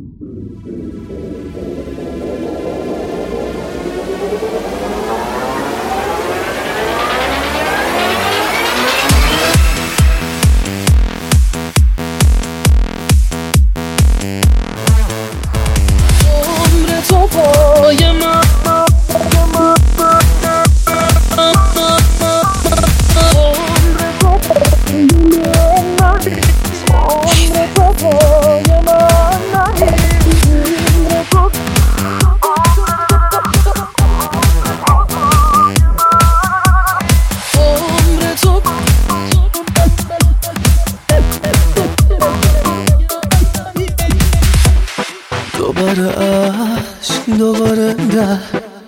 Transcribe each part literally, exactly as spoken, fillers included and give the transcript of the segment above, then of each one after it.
دوباره عشق، دوباره در،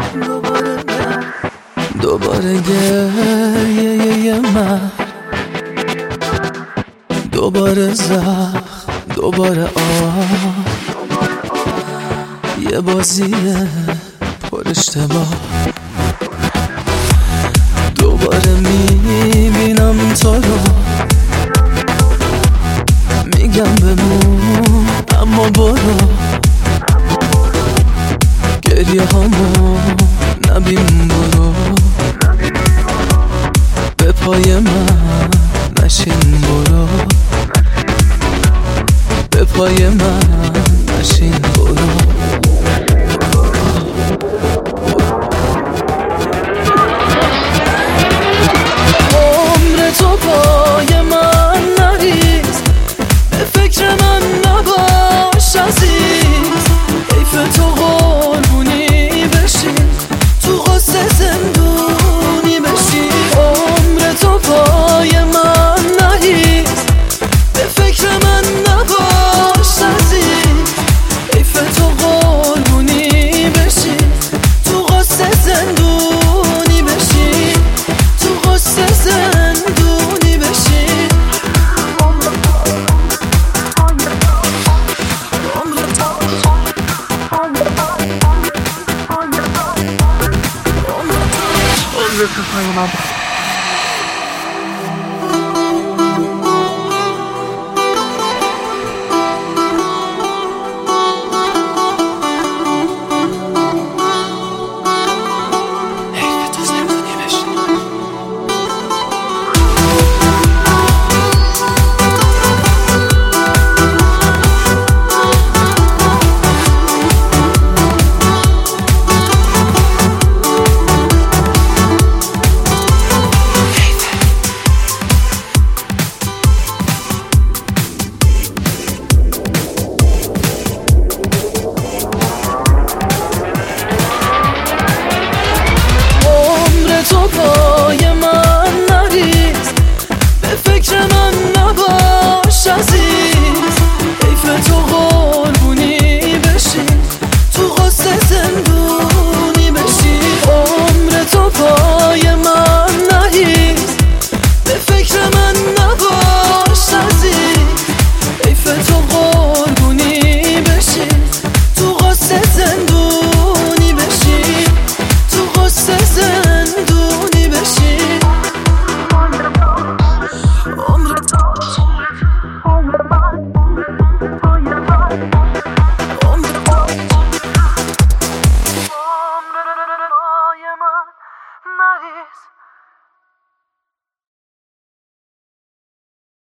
دوباره گریه من، دوباره زخم، دوباره آه، یه بازی پر اشتباه. دوباره میبینم تو رو، میگم بمون اما برو، گریه هامو نبین برو، به پای من نشین برو، به پای من نشین برو. عمر تو پای من نریز، به فکر من نباش عزیز، حیف تو قربونی بشی، تو غصه زندونی بشی. عمر تو پای من نریز، به فکر من نباش عزیز، حیف تو قربونی بشی، تو غصه زندونی بشی، تو غصه زندونی بشی. عمر تو پای من